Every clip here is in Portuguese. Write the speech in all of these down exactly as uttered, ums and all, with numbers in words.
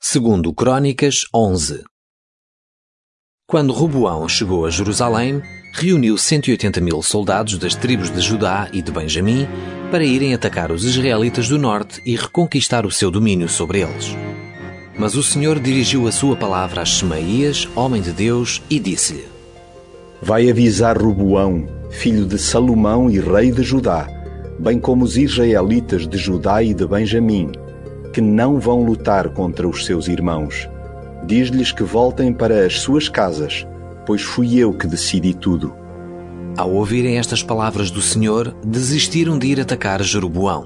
Segundo Crônicas onze. Quando Roboão chegou a Jerusalém, reuniu cento e oitenta mil soldados das tribos de Judá e de Benjamim para irem atacar os israelitas do norte e reconquistar o seu domínio sobre eles. Mas o Senhor dirigiu a sua palavra a Shemaías, homem de Deus, e disse-lhe: Vai avisar Roboão, filho de Salomão e rei de Judá, bem como os israelitas de Judá e de Benjamim, que não vão lutar contra os seus irmãos. Diz-lhes que voltem para as suas casas, pois fui eu que decidi tudo. Ao ouvirem estas palavras do Senhor, desistiram de ir atacar Jeroboão.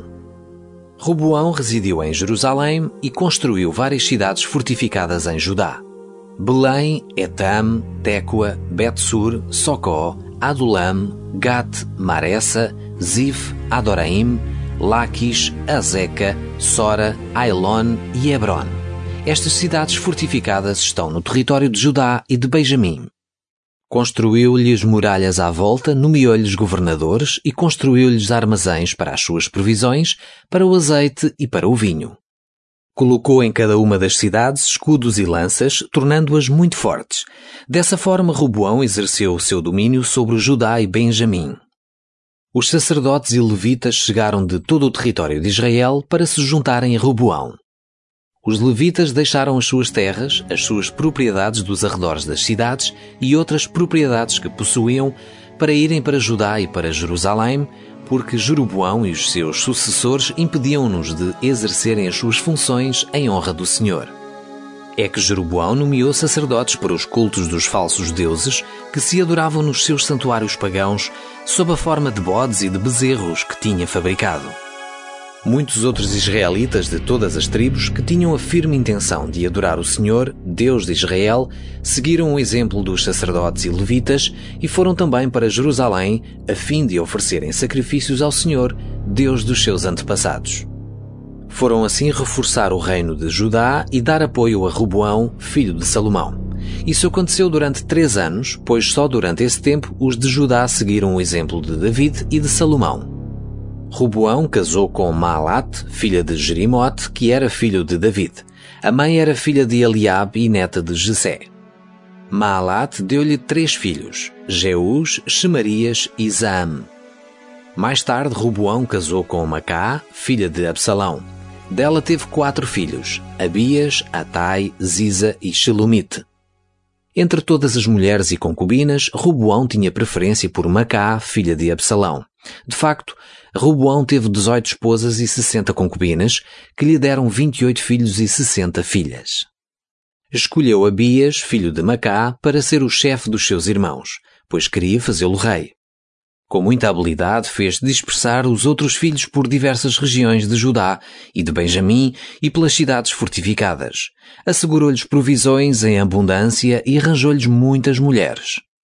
Roboão residiu em Jerusalém e construiu várias cidades fortificadas em Judá: Belém, Etam, Tecoa, Bet-sur, Socó, Adulam, Gat, Maressa, Zif, Adoraim, Laquis, Azeca, Sora, Ailon e Hebron. Estas cidades fortificadas estão no território de Judá e de Benjamim. Construiu-lhes muralhas à volta, nomeou-lhes governadores e construiu-lhes armazéns para as suas provisões, para o azeite e para o vinho. Colocou em cada uma das cidades escudos e lanças, tornando-as muito fortes. Dessa forma, Roboão exerceu o seu domínio sobre o Judá e Benjamim. Os sacerdotes e levitas chegaram de todo o território de Israel para se juntarem a Roboão. Os levitas deixaram as suas terras, as suas propriedades dos arredores das cidades e outras propriedades que possuíam para irem para Judá e para Jerusalém, porque Jeroboão e os seus sucessores impediam-nos de exercerem as suas funções em honra do Senhor. É que Jeroboão nomeou sacerdotes para os cultos dos falsos deuses que se adoravam nos seus santuários pagãos sob a forma de bodes e de bezerros que tinha fabricado. Muitos outros israelitas de todas as tribos que tinham a firme intenção de adorar o Senhor, Deus de Israel, seguiram o exemplo dos sacerdotes e levitas e foram também para Jerusalém a fim de oferecerem sacrifícios ao Senhor, Deus dos seus antepassados. Foram assim reforçar o reino de Judá e dar apoio a Roboão, filho de Salomão. Isso aconteceu durante três anos, pois só durante esse tempo os de Judá seguiram o exemplo de David e de Salomão. Roboão casou com Maalat, filha de Jerimote, que era filho de David. A mãe era filha de Eliabe e neta de Jessé. Maalat deu-lhe três filhos, Jeús, Shemarias e Zaam. Mais tarde, Roboão casou com Macá, filha de Absalão. Dela teve quatro filhos, Abias, Atai, Ziza e Shelomite. Entre todas as mulheres e concubinas, Roboão tinha preferência por Macá, filha de Absalão. De facto, Roboão teve dezoito esposas e sessenta concubinas, que lhe deram vinte e oito filhos e sessenta filhas. Escolheu Abias, filho de Macá, para ser o chefe dos seus irmãos, pois queria fazê-lo rei. Com muita habilidade fez dispersar os outros filhos por diversas regiões de Judá e de Benjamim e pelas cidades fortificadas. Assegurou-lhes provisões em abundância e arranjou-lhes muitas mulheres.